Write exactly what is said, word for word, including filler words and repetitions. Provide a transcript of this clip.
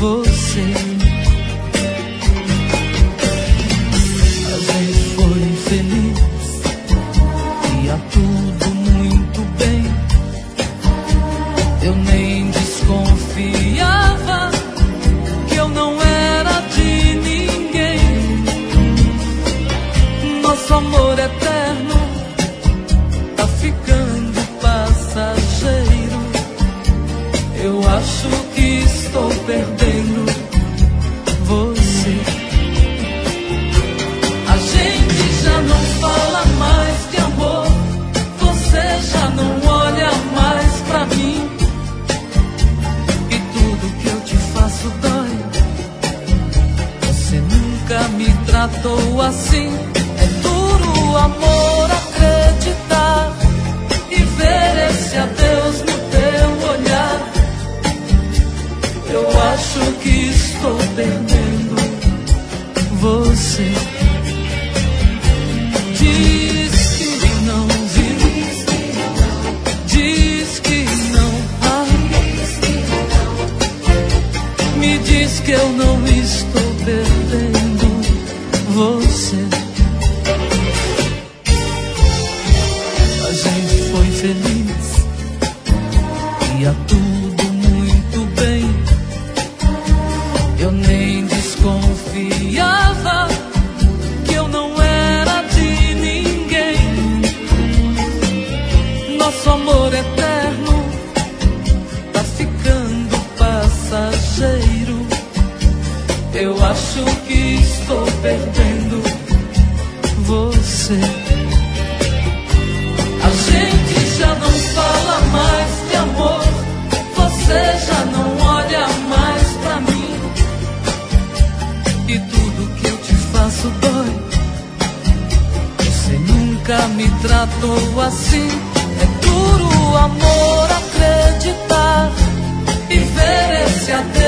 você. A gente foi feliz, ia tudo muito bem. Eu nem desconfiava que eu não era de ninguém. Nosso amor eterno tá ficando passageiro. Eu acho que estou perdendo você. A gente já não fala mais de amor. Você já não olha mais pra mim. E tudo que eu te faço dói. Você nunca me tratou assim. É duro, amor, acreditar e ver esse adeus no teu olhar. Eu acho que estou perdendo você. Diz que não, diz, diz que não, ah, me diz que eu não estou perdendo você. A gente foi feliz, ia tudo muito bem. Eu nem desconfiava que eu não era de ninguém. Nosso amor eterno tá ficando passageiro. Eu acho que estou perdendo você. A gente já não fala mais de amor. Você já não olha mais pra mim. E tudo que eu te faço dói. Você nunca me tratou assim. É duro, amor, acreditar e ver esse adeus